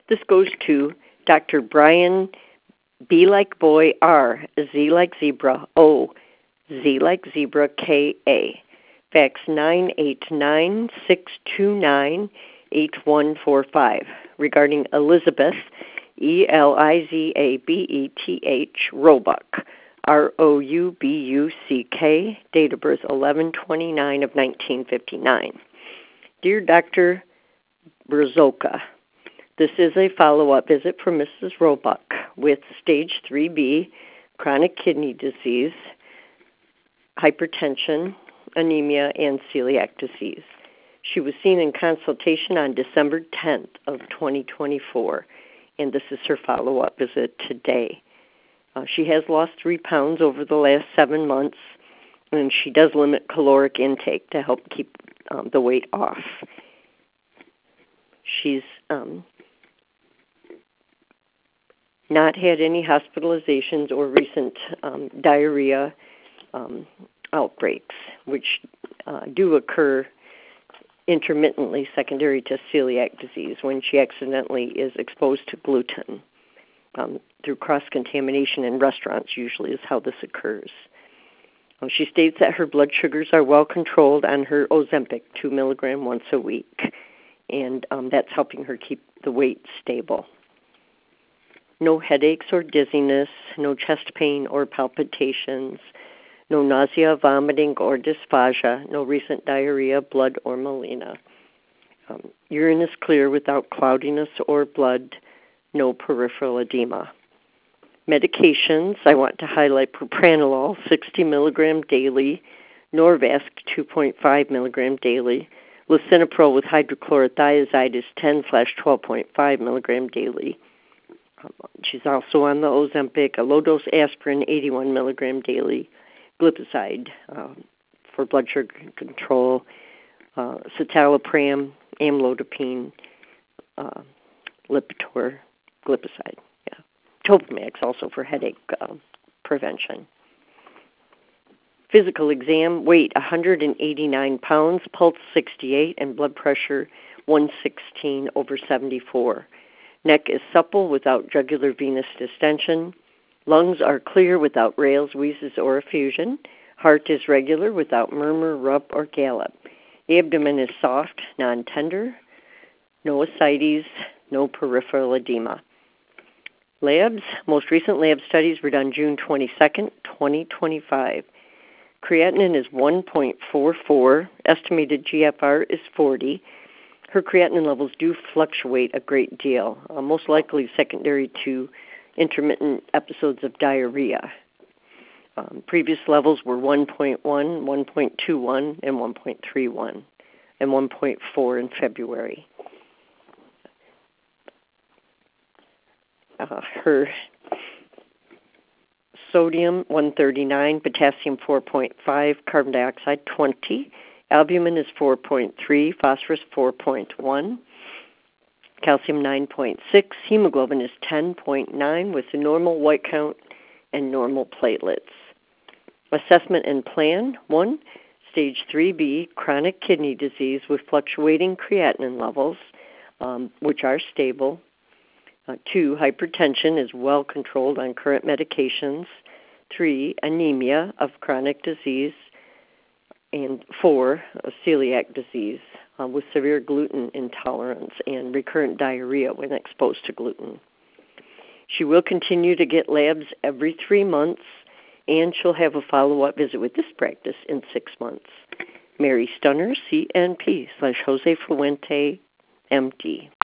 This goes to Dr. Brian B like boy R, Z like zebra O, Z like zebra K-A. Fax 989-629-8145 regarding Elizabeth, Elizabeth, Roebuck, Roubuck, date of birth 11/29 of 1959. Dear Dr. Brzoka, this is a follow-up visit for Mrs. Roebuck with stage 3B, chronic kidney disease, hypertension, anemia, and celiac disease. She was seen in consultation on December 10th of 2024, and this is her follow-up visit today. She has lost 3 pounds over the last 7 months, and she does limit caloric intake to help keep the weight off. She's not had any hospitalizations or recent diarrhea outbreaks, which do occur intermittently secondary to celiac disease when she accidentally is exposed to gluten through cross-contamination in restaurants usually is how this occurs. She states that her blood sugars are well controlled on her Ozempic 2 milligram once a week, and that's helping her keep the weight stable. No headaches or dizziness, no chest pain or palpitations, no nausea, vomiting, or dysphagia, no recent diarrhea, blood, or melena. Urine is clear without cloudiness or blood, no peripheral edema. Medications, I want to highlight propranolol, 60 milligram daily, Norvasc, 2.5 milligram daily, lisinopril with hydrochlorothiazide is 10/12.5 milligram daily. She's also on the Ozempic, a low-dose aspirin, 81 milligram daily, glipizide for blood sugar control, citalopram, amlodipine, Lipitor, glipizide. Topamax also for headache prevention. Physical exam, weight 189 pounds, pulse 68, and blood pressure 116/74. Neck is supple without jugular venous distension. Lungs are clear without rales, wheezes, or effusion. Heart is regular without murmur, rub, or gallop. Abdomen is soft, non-tender. No ascites, no peripheral edema. Labs, most recent lab studies were done June 22nd, 2025. Creatinine is 1.44. Estimated GFR is 40. Her creatinine levels do fluctuate a great deal, most likely secondary to intermittent episodes of diarrhea. Previous levels were 1.1, 1.21, and 1.31, and 1.4 in February. Her sodium 139, potassium 4.5, carbon dioxide 20, albumin is 4.3, phosphorus 4.1, calcium 9.6, hemoglobin is 10.9 with a normal white count and normal platelets. Assessment and plan: 1, stage 3B, chronic kidney disease with fluctuating creatinine levels, which are stable. 2, hypertension is well controlled on current medications. 3, anemia of chronic disease. And 4, celiac disease with severe gluten intolerance and recurrent diarrhea when exposed to gluten. She will continue to get labs every 3 months, and she'll have a follow-up visit with this practice in 6 months. Mary Stunner, CNP /Jose Fuente, MD.